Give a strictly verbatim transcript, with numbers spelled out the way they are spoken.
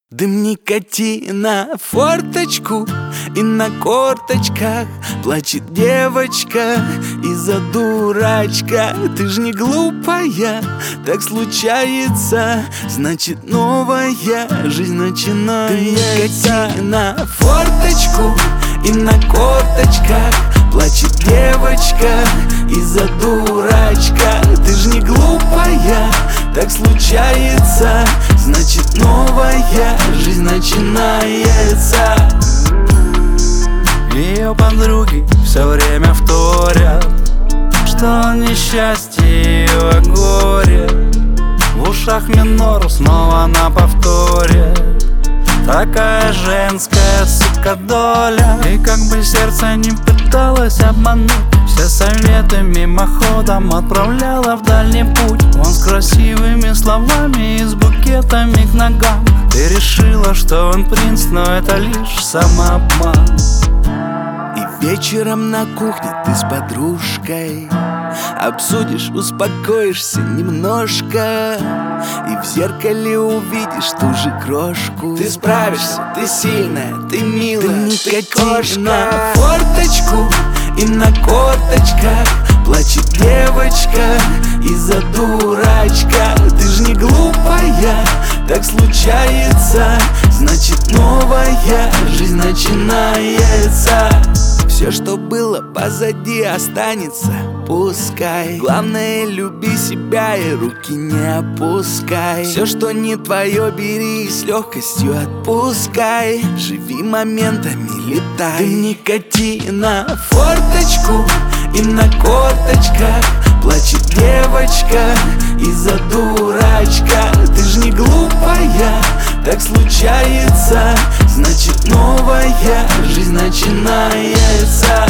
Дым никотина, форточку, и на корточках плачет девочка из-за дурачка. Ты ж не глупая, так случается, значит новая жизнь начинается. Дым никотина, форточку, и на корточках плачет девочка из-за дурачка. Ты ж не глупая, так случается, значит новая жизнь начинается. Ее подруги все время вторят, что он несчастье, ее горе. В ушах минор снова на повторе. Такая женская, сука, доля. И как бы сердце не пыталось обмануть, все советы мимоходом отправляла в дальний путь. Он с красивыми словами и с букетами к ногам. Ты решила, что он принц, но это лишь самообман. И вечером на кухне ты с подружкой обсудишь, успокоишься немножко, и в зеркале увидишь ту же крошку. Ты справишься, ты сильная, ты милая, ты никотина, форточку, и на корточках плачет девочка из-за дурачка. Ты ж не глупая, так случается, значит новая жизнь начинается. Все, что было позади, останется, пускай. Главное, люби себя и руки не опускай. Все, что не твое, бери и с легкостью отпускай. Живи моментами, летай. Дым никотина, форточку, и на корточках плачет девочка из-за дурачка. Ты ж не глупая, так случается, значит новая жизнь начинается.